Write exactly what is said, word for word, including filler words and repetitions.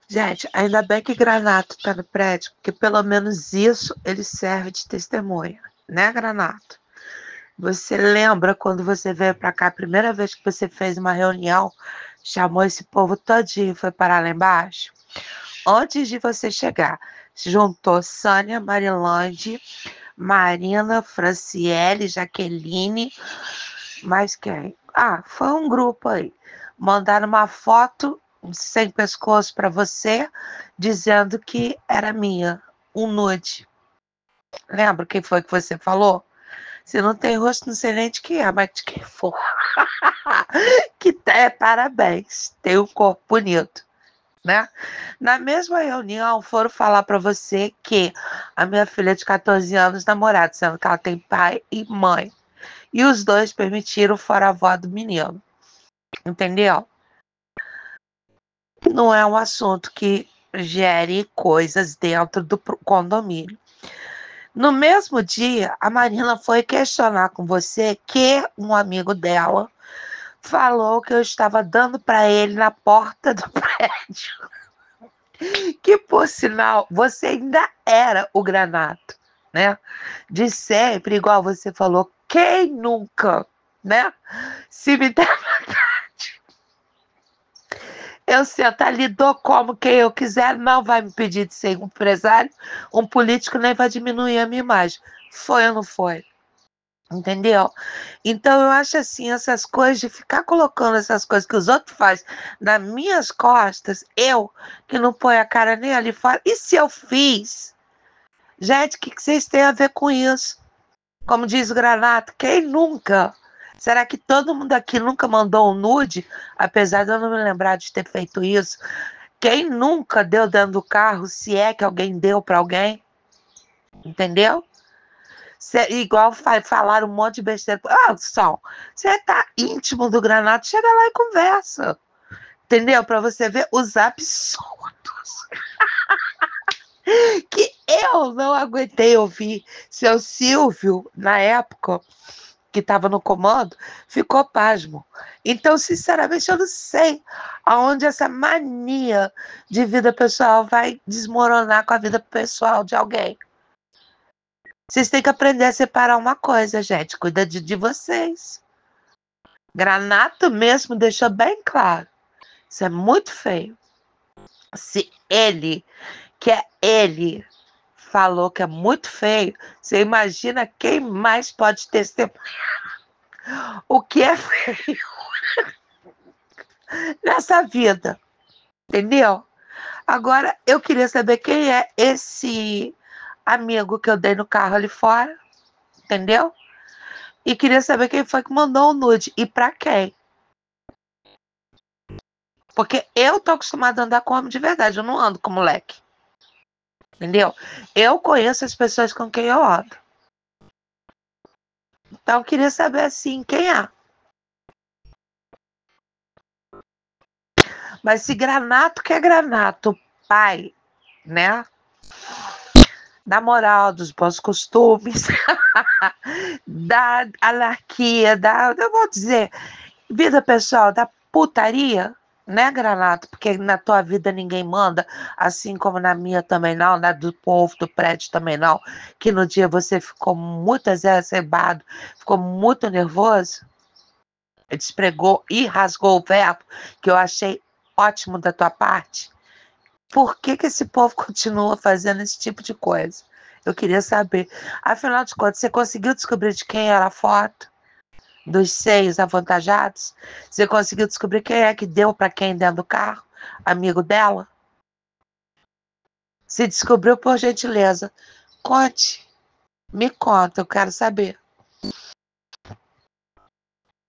Gente, ainda bem que Granato tá no prédio, porque pelo menos isso ele serve de testemunha, né, Granato? Você lembra quando você veio pra cá, a primeira vez que você fez uma reunião, chamou esse povo todinho e foi parar lá embaixo? Antes de você chegar, se juntou Sânia, Marilande, Marina, Franciele, Jaqueline, mais quem? Ah, foi um grupo aí. Mandaram uma foto sem pescoço para você, dizendo que era minha, um nude. Lembra quem foi que você falou? Se não tem rosto, não sei nem de quem é, mas de quem for. Que é, parabéns, tem um corpo bonito, né? Na mesma reunião, foram falar para você que a minha filha de quatorze anos namorada, sendo que ela tem pai e mãe. E os dois permitiram fora a avó do menino. Entendeu? Não é um assunto que gere coisas dentro do condomínio. No mesmo dia, a Marina foi questionar com você que um amigo dela falou que eu estava dando para ele na porta do prédio. Que, por sinal, você ainda era o Granato, né? De sempre, igual você falou, quem nunca, né? Se me der vontade, eu sento ali, dou como quem eu quiser, não vai me pedir de ser um empresário, um político, nem vai diminuir a minha imagem. Foi ou não foi? Entendeu? Então eu acho assim, essas coisas de ficar colocando essas coisas que os outros fazem nas minhas costas, eu que não ponho a cara nem ali fora. E se eu fiz? Gente, o que que vocês têm a ver com isso? Como diz o Granato, quem nunca? Será que todo mundo aqui nunca mandou um nude? Apesar de eu não me lembrar de ter feito isso. Quem nunca deu dentro do carro, se é que alguém deu para alguém? Entendeu? Cê, igual fa falaram um monte de besteira. Ah, Sol, você tá íntimo do Granato, chega lá e conversa. Entendeu? Para você ver os absurdos que eu não aguentei ouvir. Seu Silvio, na época que estava no comando, ficou pasmo. Então, sinceramente, eu não sei aonde essa mania de vida pessoal vai desmoronar com a vida pessoal de alguém. Vocês têm que aprender a separar uma coisa, gente. Cuida de, de vocês. Granato mesmo deixou bem claro. Isso é muito feio. Se ele, que é ele, falou que é muito feio, você imagina quem mais pode testemunhar o que é feio nessa vida. Entendeu? Agora, eu queria saber quem é esse amigo que eu dei no carro ali fora. Entendeu? E queria saber quem foi que mandou o nude e pra quem. Porque eu tô acostumada a andar com homem de verdade, eu não ando com moleque. Entendeu? Eu conheço as pessoas com quem eu ando. Então eu queria saber assim, quem é? Mas se Granato que é Granato, pai, né? Da moral, dos bons costumes, da anarquia, da, eu vou dizer, vida pessoal, da putaria, né, Granato? Porque na tua vida ninguém manda, assim como na minha também não, na do povo do prédio também não, que no dia você ficou muito exacerbado, ficou muito nervoso, despregou e rasgou o verbo, que eu achei ótimo da tua parte. Por que que esse povo continua fazendo esse tipo de coisa? Eu queria saber. Afinal de contas, você conseguiu descobrir de quem era a foto? Dos seios avantajados? Você conseguiu descobrir quem é que deu para quem dentro do carro? Amigo dela? Se descobriu, por gentileza, conte. Me conta, eu quero saber.